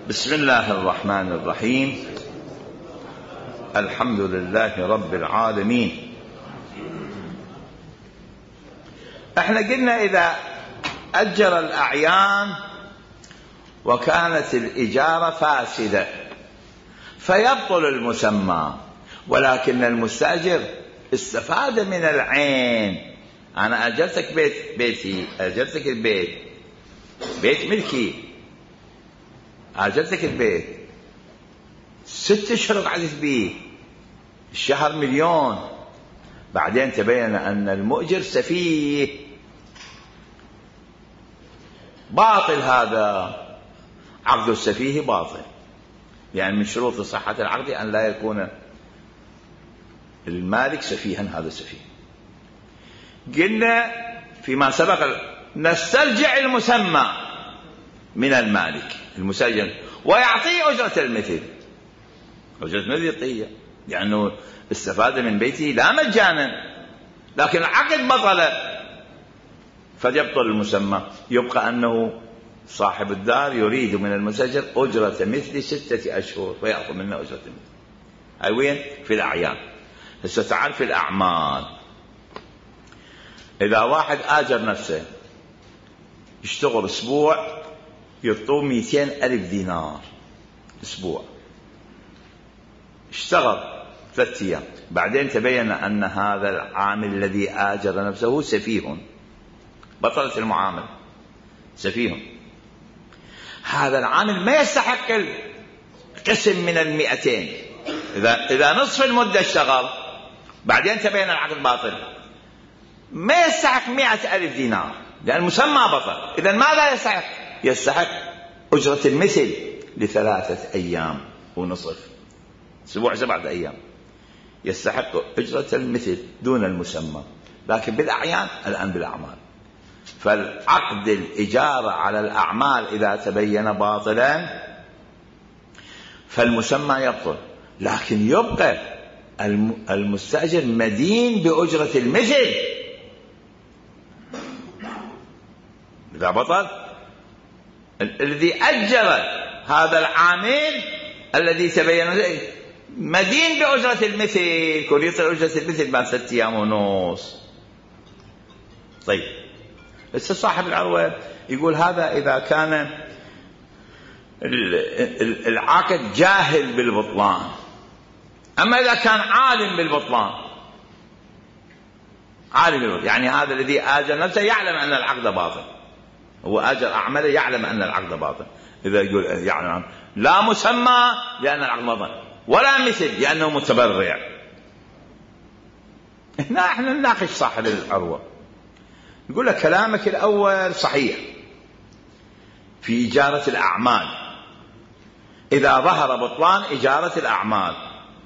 بسم الله الرحمن الرحيم. الحمد لله رب العالمين. احنا قلنا إذا أجر الأعيان وكانت الإجارة فاسدة فيبطل المسمى، ولكن المستأجر استفاد من العين. أنا أجرتك بيتي، أجرتك البيت، بيت ملكي، أجرتك البيت 6 أشهر قعدت بيه، الشهر 1,000,000. بعدين تبين أن المؤجر سفيه، باطل هذا عقد السفيه باطل، يعني من شروط صحة العقد أن لا يكون المالك سفيها، هذا سفيه. قلنا فيما سبق نسترجع المسمى من المالك المسجل ويعطيه أجرة المثل، أجرة المثل يعطيه لأنه استفاد من بيته لا مجانا، لكن العقد بطل فيبطل المسمى. يبقى أنه صاحب الدار يريد من المسجل أجرة مثل 6 أشهر ويأخذ منه أجرة المثل. أي وين؟ في الأعيان. هسه تعال في الأعمال. إذا واحد آجر نفسه يشتغل أسبوع يعطوه 200,000 دينار أسبوع، اشتغل 3 أيام، بعدين تبين أن هذا العامل الذي آجر نفسه سفيه، بطلت المعاملة، سفيه. هذا العامل ما يستحق القسم من 200. إذا نصف المدة اشتغل بعدين تبين العقد باطل ما يستحق 100,000 دينار لأن المسمى بطل. إذا ماذا يستحق؟ يستحق أجرة المثل ل3 أيام ونصف، أسبوع 7 أيام، يستحق أجرة المثل دون المسمى. لكن بالأعيان الآن بالأعمال، فالعقد الإجارة على الأعمال إذا تبين باطلا فالمسمى يبطل، لكن يبقى المستأجر مدين بأجرة المثل. إذا بطل الذي أجر هذا العامل الذي تبين مدين بأجرة المثل، كل يطلع أجرة المثل بعد 6 أيام ونص. طيب لسه صاحب العروة يقول هذا إذا كان العاقد جاهل بالبطلان، أما إذا كان عالم بالبطلان، عالم بالبطلان يعني هذا الذي آجر نفسه يعلم أن العقد باطل، هو آجر أعمله يعلم أن العقد باطل. إذا يقول يعلم لا مسمى لأن العقد باطل ولا مثل لأنه متبرع، هنا احنا نناقش صاحب العروة. يقول لك كلامك الأول صحيح في إجارة الأعمال، إذا ظهر بطلان إجارة الأعمال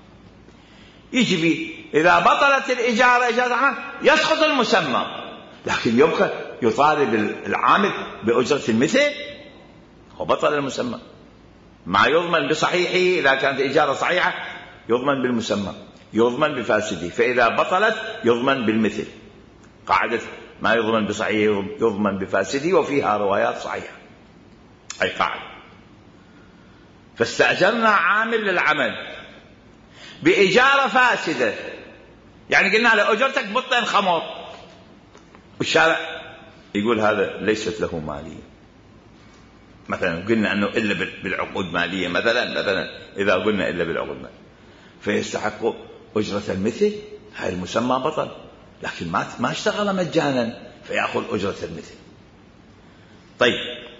يجي إذا بطلت الإجارة يسقط المسمى، لكن يبقى يطالب العامل بأجرة المثل وبطل المسمى، ما يضمن بصحيحه. إذا كانت إجارة صحيحة يضمن بالمسمى، يضمن بفاسده، فإذا بطلت يضمن بالمثل. قاعدة ما يضمن بصحيحه يضمن بفاسده، وفيها روايات صحيحة، أي قاعدة. فاستأجرنا عامل للعمل بإجارة فاسدة، يعني قلنا له أجرتك بطن خمر، والشارع يقول هذا ليست له مالية، مثلا قلنا أنه إلا بالعقود مالية، مثلا إذا قلنا إلا بالعقود مالية فيستحق أجرة المثل، هاي المسمى بطل، لكن ما اشتغل مجانا فيأخذ أجرة المثل. طيب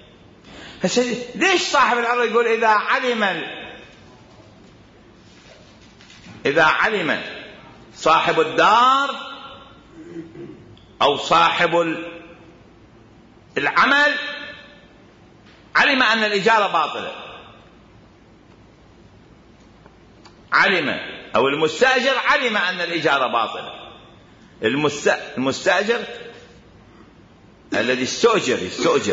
ليش صاحب العروة يقول إذا علم صاحب الدار أو صاحب العمل علم أن الإجارة باطلة، علم أو المستأجر علم أن الإجارة باطلة، المستأجر الذي استؤجر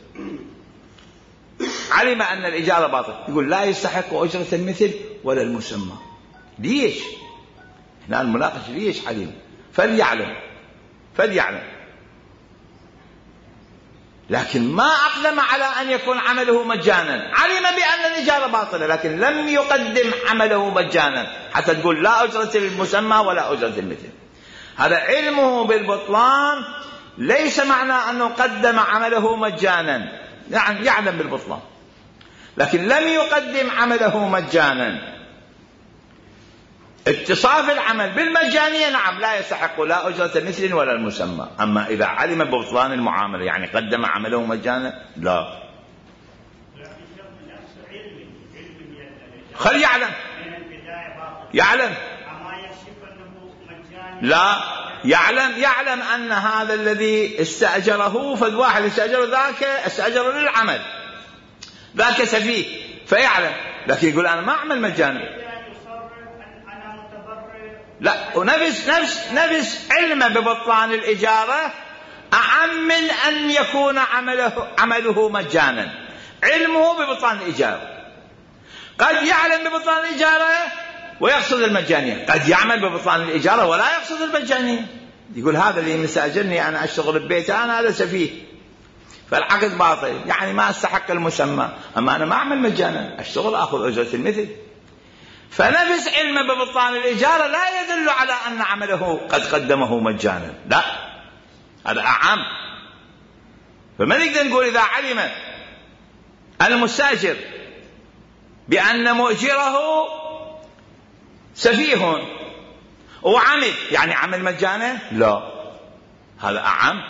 علم أن الإجارة باطلة، يقول لا يستحق أجرة المثل ولا المسمى. ليش؟ هنا المناقشة ليش علم؟ فليعلم لكن ما أقدم على أن يكون عمله مجانا، علم بأن الإجارة باطلة لكن لم يقدم عمله مجانا حتى تقول لا أجرة المسمى ولا أجرة المثل. هذا علمه بالبطلان ليس معنى أنه قدم عمله مجانا، يعني يعلم بالبطلان لكن لم يقدم عمله مجانا. اتصاف العمل بالمجانية نعم لا يستحق لا أجرة مثل ولا المسمى. أما إذا علم ببطلان المعاملة يعني قدم عمله مجانا لا. خل يعلم لا يعلم أن هذا الذي استأجره فالواحد استأجره ذاك استأجره للعمل ذاك سفيه فيعلم، لكن يقول أنا ما أعمل مجانا. لا، ونفس علمه ببطلان الإجارة أعم من أن يكون عمله مجانا. علمه ببطلان الإجارة قد يعلم ببطلان الإجارة ويقصد المجانية، قد يعمل ببطلان الإجارة ولا يقصد المجانية. يقول هذا اللي مستأجرني أنا أشتغل ببيتي أنا هذا سفيه فالعقد باطل يعني ما أستحق المسمى، أما أنا ما أعمل مجانا أشتغل أخذ أجرة المثل. فنفس علمه ببطلان الإجارة لا يدل على أن عمله قد قدمه مجانا، لا هذا أعم. فما نقدر نقول إذا علم المستأجر بأن مؤجره سفيه وعمل يعني عمل مجانا، لا هذا أعم.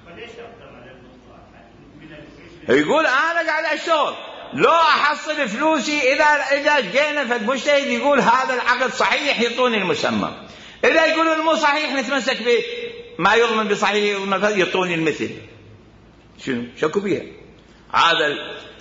يقول أنا قاعد أشتغل لو أحصل فلوسي إذا جينا فالمجتهد يقول هذا العقد صحيح يعطوني المسمى، إذا يقولون مو صحيح نتمسك به ما يضمن بصحيح يعطوني المثل. شنو شكوا بها؟ هذا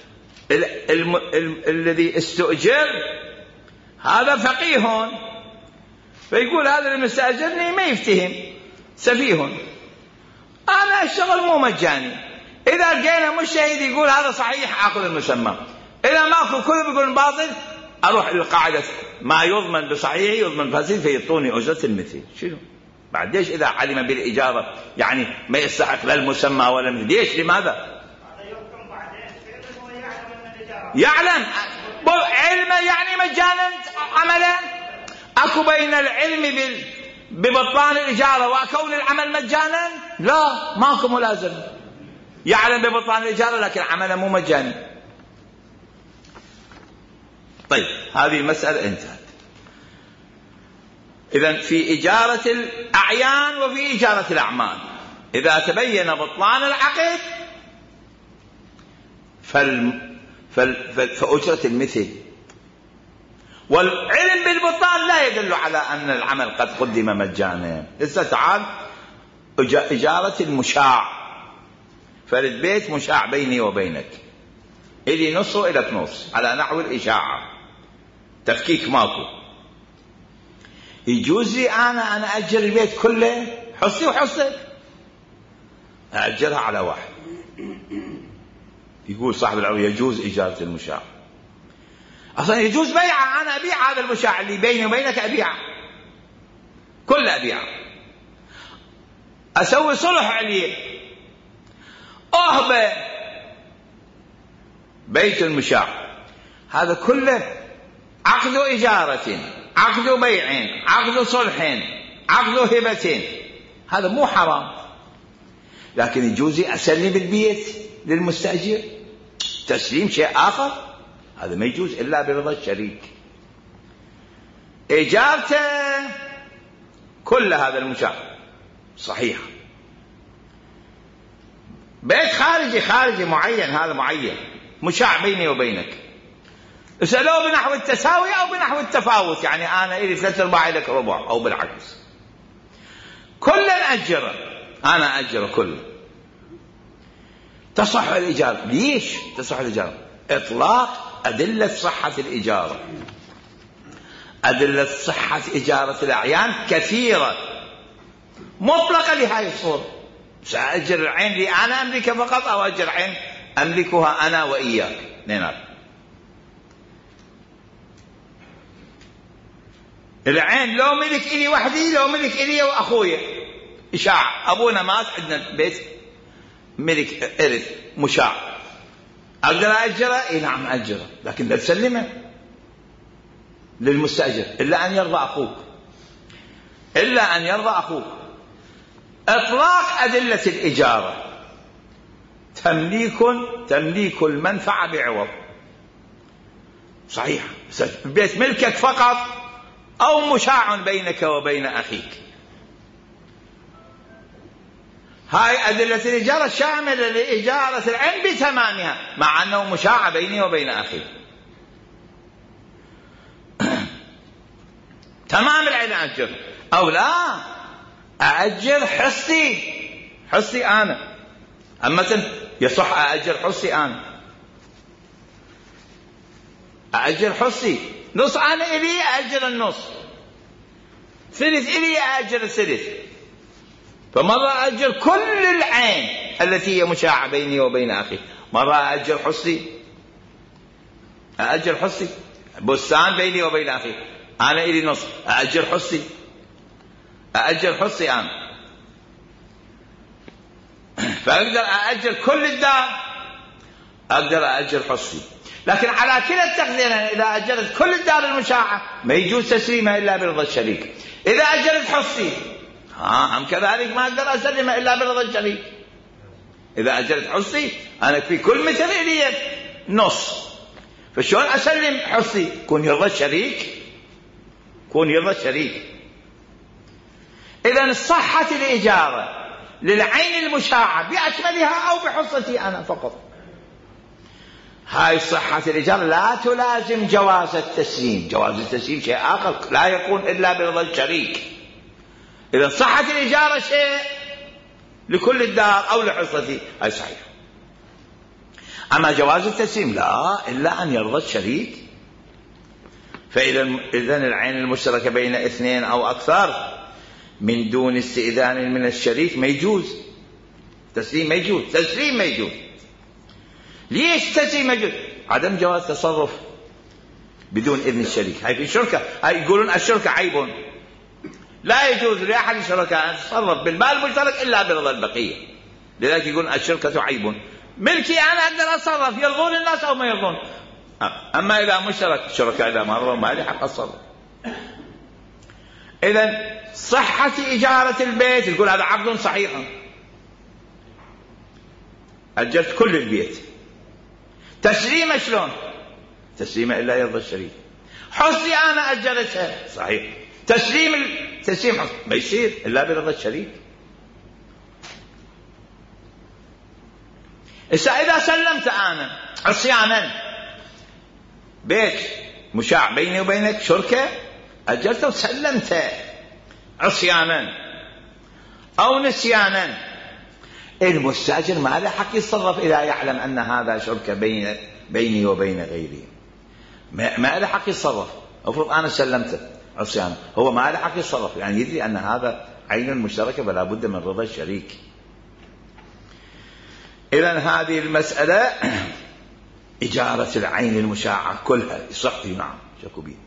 الذي استؤجر هذا فقيه فيقول هذا اللي مستأجرني ما يفتهم سفيه أنا أشتغل مو مجاني، إذا جينا مجتهد يقول هذا صحيح أخذ المسمى، إذا ماكو كله بيقول باطل أروح للقاعدة ما يضمن بصحيح يضمن فاسد فيعطوني أجرة المثل. شنو بعد ليش إذا علم بالإجارة يعني ما يستحق لا المسمى ولا المثل؟ ليش لماذا؟ يعلم علم يعني مجانا عملا. أكو بين العلم ببطلان الإجارة وكون العمل مجانا؟ لا ماكو ملازمة. يعلم ببطلان الإجارة لكن عمله مو مجاني. طيب هذه المسألة انتهت. إذن في إجارة الأعيان وفي إجارة الأعمال إذا تبين بطلان العقد فأجرة المثل، والعلم بالبطلان لا يدل على أن العمل قد قدم مجانا. لسه تعال إجارة المشاع، فرد بيت مشاع بيني وبينك إلي نص وإلك نص على نحو الإشاعة تفكيك ماكو، يجوز لي أنا أأجر البيت كله حصي وحصك أأجرها على واحد. يقول صاحب العروة يجوز إجارة المشاع، أصلا يجوز بيعه، أنا أبيع هذا المشاع اللي بيني وبينك أبيعه كله أبيعه، أسوي صلح عليه أهبه بيت المشاع، هذا كله عقد إجارة عقد بيع عقد صلح عقد هبة، هذا مو حرام. لكن يجوز أسلم البيت للمستأجر تسليم شيء آخر، هذا ما يجوز إلا برضا الشريك. إجارته كل هذا المشاع صحيح، بيت خارجي معين، هذا معين مشاع بيني وبينك، اسألوه بنحو التساوي أو بنحو التفاوت، يعني أنا إلي 3/4 لك ربع أو بالعكس، كل أجره أنا أجره كله. تصح الإجارة. ليش تصح الإجارة؟ إطلاق أدلة صحة الإجارة. أدلة صحة إجارة الأعيان كثيرة مطلقة لهذه الصورة. سأجر العين لي أنا أملك فقط أو أجر عين أملكها أنا وإياك نعم. العين لو ملك إلي وحدي لو ملك إلي وأخويا إشاع، أبونا مات عندنا بيت ملك إرث مشاع، أقدر أأجره؟ إيه نعم أأجره، لكن لا تسلمه للمستأجر إلا أن يرضى أخوك، إلا أن يرضى أخوك. إطلاق أدلة الإجارة تمليك المنفعة بعوض، صحيح، بيت ملكك فقط أو مشاع بينك وبين أخيك. هاي أدلة الإجارة شاملة لإجارة العين بتمامها، مع أنه مشاع بيني وبين أخي. تمام العين أأجر أو لا أأجر حصتي أنا، أما يصح أأجر حصتي أنا، أأجر حصتي نص أنا إلي أأجر النص، ثلث إلي أأجر الثلث. فمرة أأجر كل العين التي هي مشاعة بيني وبين أخي، مرة أأجر حصتي بستان بيني وبين أخي، أنا إلي نص، أأجر حصتي أنا. فأقدر أأجر كل الدار، أقدر أأجر حصتي. لكن على كلا التقديرين إذا أجرت كل الدار المشاعة ما يجوز تسليمها إلا برضا الشريك. إذا أجرت حصتي هم كذلك ما أقدر أسلمها إلا برضا الشريك. إذا أجرت حصتي أنا في كل متر إلي نص، فشون أسلم حصتي؟ كون يرضى الشريك. إذن صحة الإجارة للعين المشاعة بأكملها أو بحصتي أنا فقط. هاي صحة الإجارة لا تلازم جواز التسليم. جواز التسليم شيء آخر لا يكون إلا برضا الشريك. إذا صحة الإجارة شيء لكل الدار أو لحصتي، هاي صحيح. أما جواز التسليم لا، إلا أن يرضى الشريك. فإذا العين المشتركة بين اثنين أو أكثر من دون استئذان من الشريك ما يجوز تسليم، ما يجوز. ليش تسليم ما يجوز؟ عدم جواز تصرف بدون إذن الشريك. هاي في الشركة، هاي يقولون الشركة عيب، لا يجوز لأحد الشركاء أن يتصرف بالمال المشترك إلا برضا البقية. لذلك يقولون الشركة عيب، ملكي أنا أقدر أتصرف، يرضون الناس أو ما يرضون. أما إذا مشترك الشركاء إذا ما رضوا ما لي حق أتصرف. إذن صحة إجارة البيت تقول هذا عقد صحيح، أجرت كل البيت. تسليمه شلون؟ تسليمه إلا يرضى الشريك. حصتي أنا أجرتها، صحيح، تسليم حصتي ما يصير إلا برضا الشريك. إذا سلمت أنا عصيانا بيت مشاع بيني وبينك شركة، أجرته وسلمته عصيانا أو نسيانا، المستأجر ما له حق يتصرف إذا يعلم أن هذا شركة بيني وبين غيري، ما له حق يتصرف. أفرض أنا سلمته عصيانا، هو ما له حق يتصرف، يعني يدري أن هذا عين مشتركة فلا بد من رضا الشريك. إذن هذه المسألة إجارة العين المشاعة كلها يصح، نعم شكو بيه.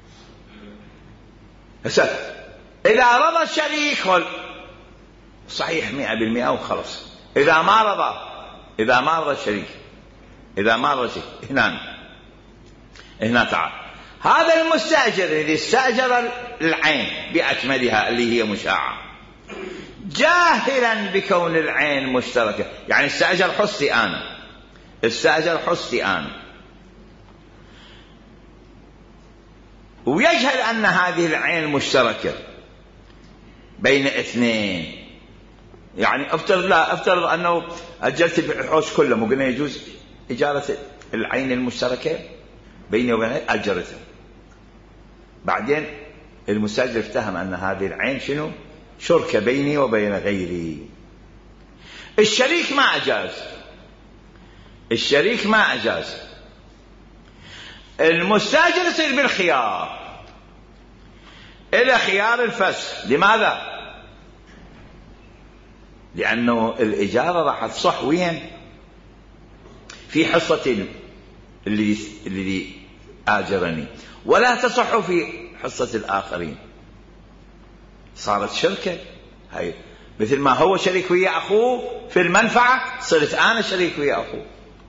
إذا رضى الشريك صحيح 100% وخلص. إذا ما رضى الشريك، هنا تعال هذا المستأجر الذي استأجر العين بأكملها اللي هي مشاعة، جاهلا بكون العين مشتركة، يعني استأجر حصتي أنا ويجهل أن هذه العين مشتركة بين اثنين. يعني افترض أنه أجرت الحوش كله، مو قلنا يجوز إجارة العين المشتركة بيني وبين أجرتها. بعدين المستأجر افتهم أن هذه العين شنو؟ شركة بيني وبين غيري. الشريك ما أجاز، المستأجر يصير بالخيار، إلى خيار الفسخ. لماذا؟ لأنه الإجارة راح تصح وين؟ في حصة الذي آجرني، ولا تصح في حصة الآخرين. صارت شركة، هاي مثل ما هو شريك ويا أخوه في المنفعة، صرت أنا شريك ويا أخوه،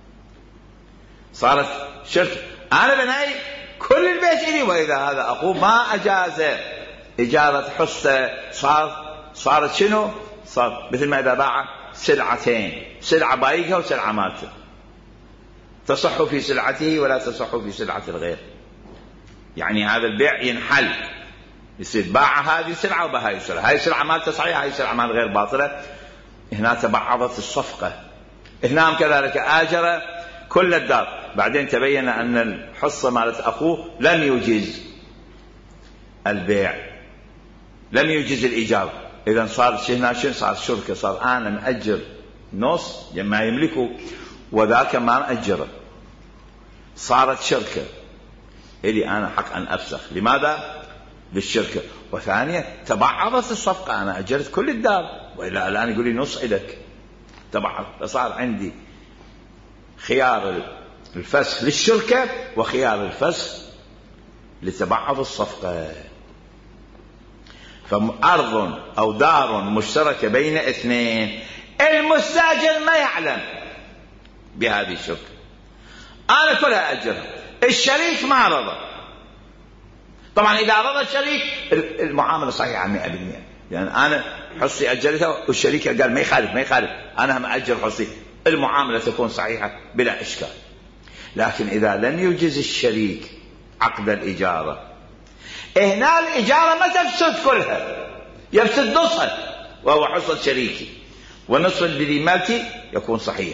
صارت شرك. أنا بناي كل البيت إلي، وإذا هذا أخوه ما أجاز إجارة حصة صارت شنو؟ صار مثل ما إذا باع سلعتين، سلعة بايقها وسلعة مالته، تصح في سلعته ولا تصح في سلعة الغير. يعني هذا البيع ينحل، يصير باع هذه سلعة وبهاي السلعة، هاي السلعة مالته صحيحة، هاي السلعة مال غير باطلة. هنا تبعضت الصفقة. هنا كذلك آجر كل الدار، بعدين تبين أن الحصة مالت أخوه لم يجيز البيع، لم يجيز الإيجار. إذن صار هنا شنو؟ صار شركة، صار أنا مأجر نص ما يملكه وذاك ما مأجره، صارت شركة، إلي أنا حق أن أفسخ. لماذا؟ للشركة. وثانيا تبعضت الصفقة، أنا أجرت كل الدار وإلا الآن يقول لي نص إليك، تبعض، فصار عندي خيار الفسخ للشركة وخيار الفسخ لتبعض الصفقة. فأرض أو دار مشتركة بين اثنين، المستأجر ما يعلم بهذه الشركة، أنا كلها أجرها، الشريك ما رضى. طبعا إذا رضى الشريك المعاملة صحيحة 100%، يعني أنا حصي أجرتها والشريك قال ما يخالف أنا هم أجر حصي، المعاملة تكون صحيحة بلا إشكال. لكن إذا لم يجز الشريك عقد الإجارة، هنا الإجارة ما تفسد كلها، يفسد نصها وهو حصة شريكي، والنصف الذي مالتي يكون صحيح.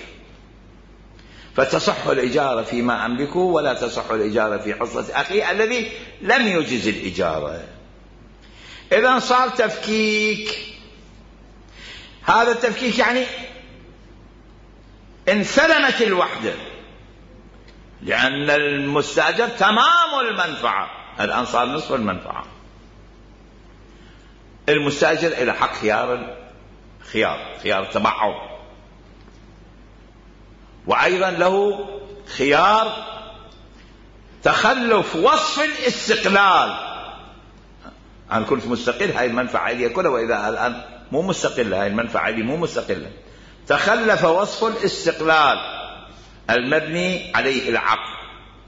فتصح الإجارة فيما أملكه ولا تصح الإجارة في حصة أخي الذي لم يجز الإجارة. إذن صار تفكيك. هذا التفكيك يعني انسلمت الوحدة، لأن المستأجر تمام المنفعة، الآن صار نصف المنفعة. المستأجر إلى حق خيار تبعض، وأيضا له خيار تخلف وصف الاستقلال. أنا كنت مستقل، هاي المنفعة لي كلها، وإذا الآن مو مستقلة، هاي المنفعة لي مو مستقلة، تخلف وصف الاستقلال المبني عليه العقد.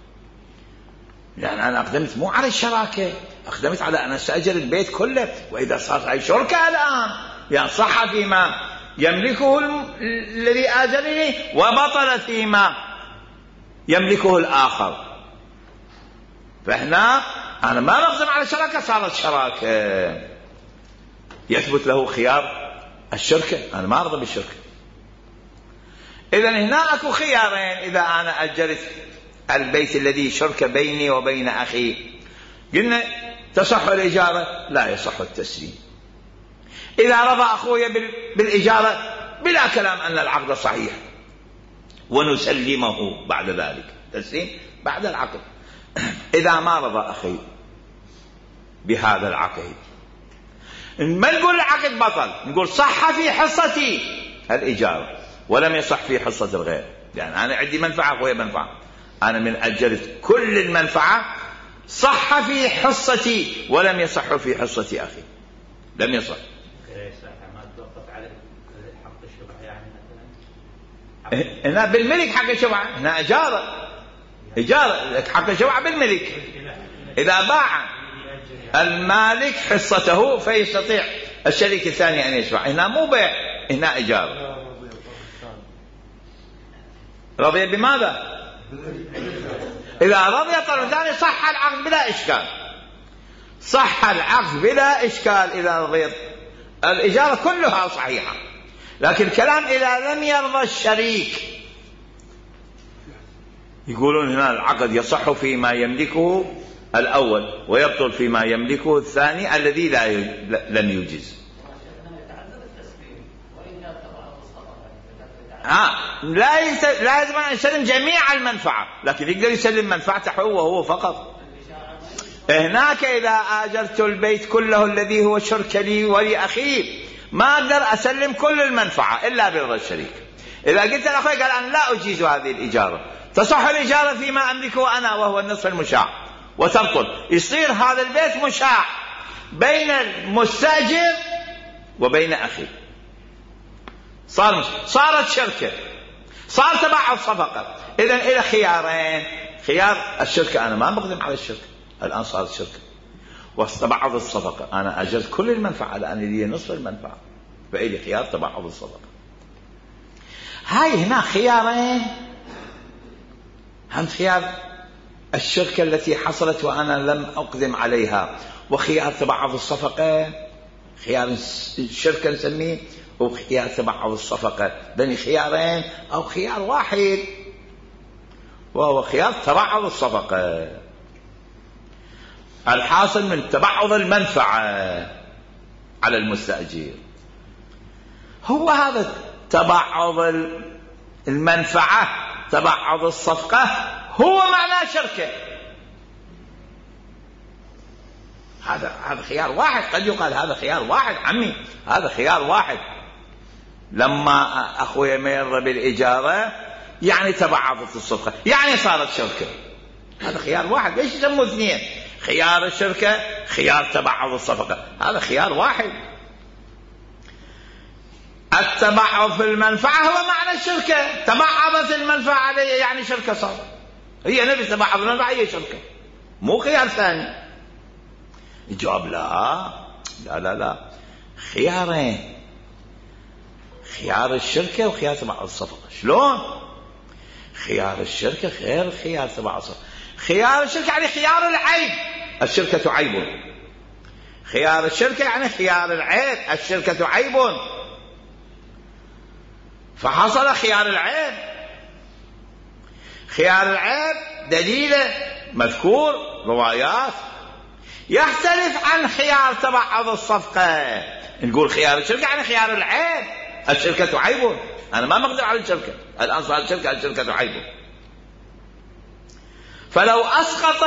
يعني أنا أقدمت مو على الشراكة، أقدمت على أن أستأجر البيت كله، وإذا صارت هاي شركة الآن، يعني صح فيما يملكه الذي آجرني وبطل فيما يملكه الآخر. فهنا أنا ما نقدم على شراكة، صارت شراكة، يثبت له خيار الشركة، أنا ما أرضى بالشركة. إذن هنا أكو خيارين. إذا أنا أجرت البيت الذي شركة بيني وبين أخي، قلنا تصح الإجارة، لا يصح التسليم. إذا رضى أخويا بالإجارة بلا كلام أن العقد صحيح، ونسلمه بعد ذلك، تسليم بعد العقد. إذا ما رضى أخي بهذا العقد، ما نقول العقد بطل، نقول صح في حصتي الإجارة ولم يصح في حصة الغير. يعني أنا عندي منفعة وهي منفعة، أنا من أجرت كل المنفعة، صح في حصتي ولم يصح في حصة أخي، لم يصح. هنا بالملك حق الشفعة، هنا إجارة حق الشفعة بالملك. إذا باع المالك حصته فيستطيع الشريك الثاني أن يشفع. هنا مو بيع، هنا إجارة. رضي بماذا؟ إذا رضي الطرف الثاني صح العقد بلا إشكال، صح العقد بلا إشكال إذا رضيت. الإجارة كلها صحيحة، لكن الكلام إذا لم يرضى الشريك، يقولون هنا العقد يصح فيما يملكه الأول ويبطل فيما يملكه الثاني الذي لم يجز. لا يجب أن يسلم جميع المنفعة، لكن يقدر يسلم منفعته وهو فقط. هناك إذا آجرت البيت كله الذي هو شرك لي ولأخي، ما أقدر أسلم كل المنفعة إلا برضا الشريك. إذا قلت لأخوي قال أنا لا أجيز هذه الإجارة، تصح الإجارة فيما أملكه أنا وهو النصف المشاع، وتبطل، يصير هذا البيت مشاع بين المستأجر وبين أخي. صارت شركة، صار تبعض صفقة. إذن إلى خيارين: خيار الشركة، أنا ما بقدم على الشركة، الآن صارت شركة، وتبعض الصفقة، أنا أجرت كل المنفعة لأن لي نصف المنفعة، فإلي خيار تبعض الصفقة. هاي هنا خيارين: هم خيار الشركة التي حصلت وأنا لم أقدم عليها، وخيار تبعض الصفقة. خيار الشركة نسميه وخيار تبعض الصفقة، بين خيارين أو خيار واحد وهو خيار تبعض الصفقة. الحاصل من تبعض المنفعة على المستأجر هو هذا تبعض المنفعة، تبعض الصفقة، هو معناه شركة. هذا خيار واحد. قد يقال هذا خيار واحد عمي، هذا خيار واحد. لما أخوي مر بالإجارة يعني تبعضت الصفقة، يعني صارت شركة. هذا خيار واحد. ليش يسموه اثنين؟ خيار الشركة، خيار تبعض الصفقة، هذا خيار واحد. التبعض في المنفعة هو معنى الشركة، تبعضت المنفعة عليه يعني شركة صار. هي نفس تبعض المنفعة هي شركة، مو خيار ثاني. الجواب لا لا لا لا، خيارين: خيار الشركة وخيار تبعض الصفقة. شلون؟ خيار الشركة غير خيار تبعض الصفقة. خيار الشركة يعني خيار العيب، الشركة عيب. خيار الشركة يعني خيار العيب، الشركة عيب. فحصل خيار العيب. خيار العيب دليله مذكور روايات، يختلف عن خيار تبعض الصفقة. نقول خيار الشركة يعني خيار العيب، الشركة عيب، أنا ما مقدر على الشركة، الآن صار الشركة عيب. فلو أسقط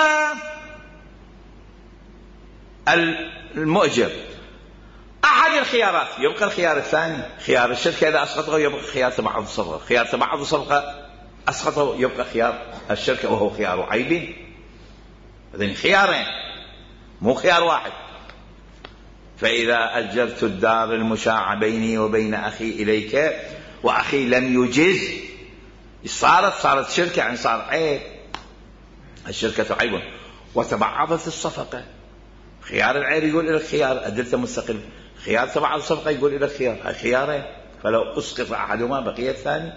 المؤجر أحد الخيارات يبقى الخيار الثاني. خيار الشركة إذا أسقطه يبقى خيار تبعض الصفقة، خيار تبعض الصفقة أسقطه يبقى خيار الشركة وهو خيار عيب. إذن خيارين مو خيار واحد. فإذا أجرت الدار المشاعة بيني وبين أخي إليك وأخي لم يجز، صارت شركة، يعني صار عيب، الشركة عيب. وتبعضت الصفقة، خيار العيب يقول إلى الخيار أدلته مستقل، خيار تبعض الصفقة يقول إلى الخيار، خيارين. فلو أسقط أحدهما بقي الثاني.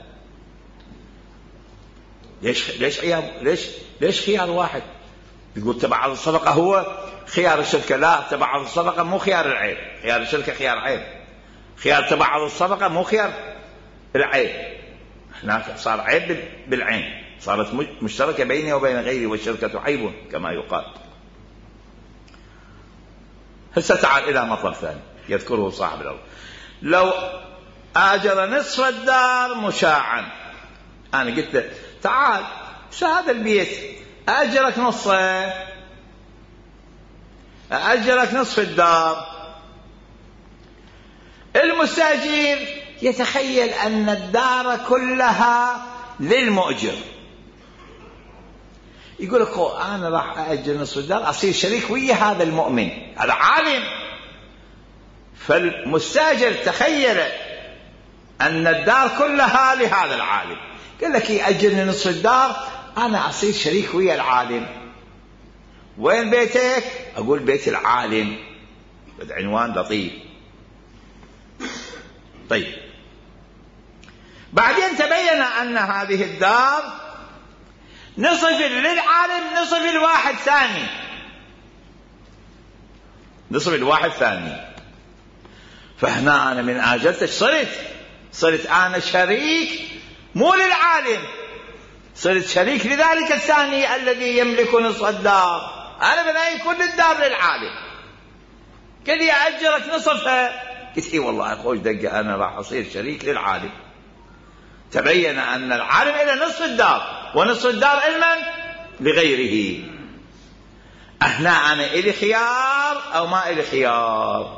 ليش خيار واحد؟ يقول تبعض الصفقة هو خيار الشركة، لا، تبعض الصفقة مو خيار العيب، خيار الشركة خيار عيب، خيار تبعض الصفقة مو خيار العيب. هناك صار عيب بالعين، صارت مشتركة بيني وبين غيري والشركة عيب كما يقال. هسه تعال إلى مطلب ثاني يذكره صاحب الأول: لو آجر نصف الدار مشاعا. أنا قلت له تعال شو هذا البيت، أجرك نصه، أجرك نصف الدار. المستأجر يتخيل أن الدار كلها للمؤجر، يقول لك أنا راح أأجر نصف الدار أصير شريك ويا هذا المؤمن، هذا عالم. فالمستأجر تخيل أن الدار كلها لهذا العالم، قال لك يأجرني نصف الدار أنا أصير شريك ويا العالم. وين بيتك؟ أقول بيت العالم، عنوان لطيف. طيب بعدين تبين أن هذه الدار نصف للعالم، نصف الواحد ثاني، نصف الواحد ثاني. فهنا أنا من آجلتك صرت أنا شريك مو للعالم، صرت شريك لذلك الثاني الذي يملك نصف الدار. أنا بناي كل الدار للعالم، قال لي أجرك نصفها، قلت إيه والله خوش دقة، أنا راح أصير شريك للعالم. تبين أن العالم إلى نصف الدار ونصف الدار علما لغيره. هنا أنا إلي خيار أو ما إلي خيار؟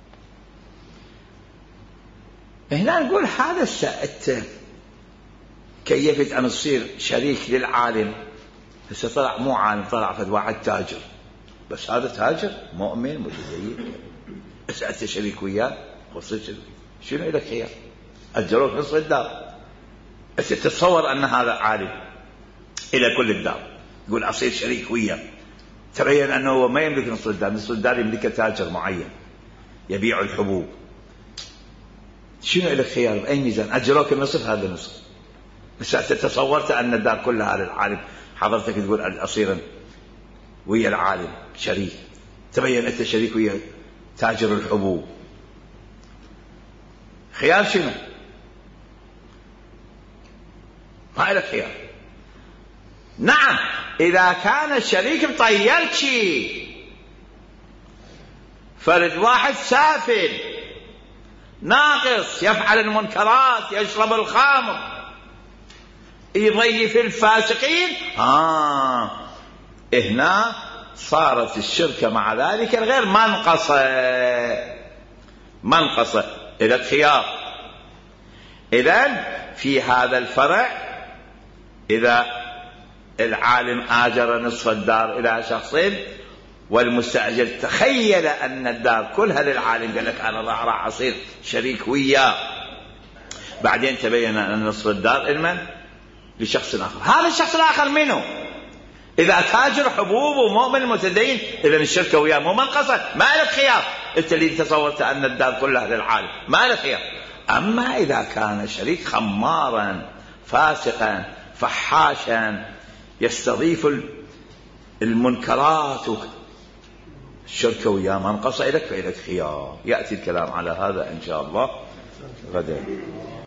هنا نقول هذا السائد كيفت أن أصير شريك للعالم. هسه طلع مو عالم، طلع فد واحد تاجر، بس هذا تاجر مؤمن متدين، أنت شريك وياه وصير شريك. شنو لك خيار؟ أجروك نصف الدار. بس تتصور أن هذا عالم إلى كل الدار يقول أصير شريك وياه، تبين أنه ما يملك نصف الدار، نصف الدار يملك تاجر معين يبيع الحبوب. شنو لك خيار بأي ميزان؟ أجروك النصف هذا النصف. بس تصورت أن الدار كلها للعالم، حضرتك تقول أصير ويا العالم شريك، تبين أنت شريك ويا تاجر الحبوب. خيار شنو؟ ما لك خيار. نعم إذا كان الشريك مطيرك شيء، فرد واحد سافل ناقص يفعل المنكرات يشرب الخمر يضيف الفاسقين، هنا صارت الشركة مع ذلك الغير منقصة. إلى الخيار. إذن في هذا الفرع إذا العالم آجر نصف الدار إلى شخصين والمستأجر تخيل أن الدار كلها للعالم، قال لك أنا راح أصير شريك وياه، بعدين تبين أن نصف الدار المن لشخص آخر. هذا الشخص الآخر منه؟ إذا تاجر حبوب ومؤمن متدين إذن الشركة وياه مو منقصة، ما لك خيار. أنت اللي تصورت أن الدار كلها للعالم، ما لك خيار. أما إذا كان شريك خمارا فاسقا فحاشا يستضيف المنكرات الشركة وياه منقصة، إليك فإليك خيار. يأتي الكلام على هذا إن شاء الله غدا.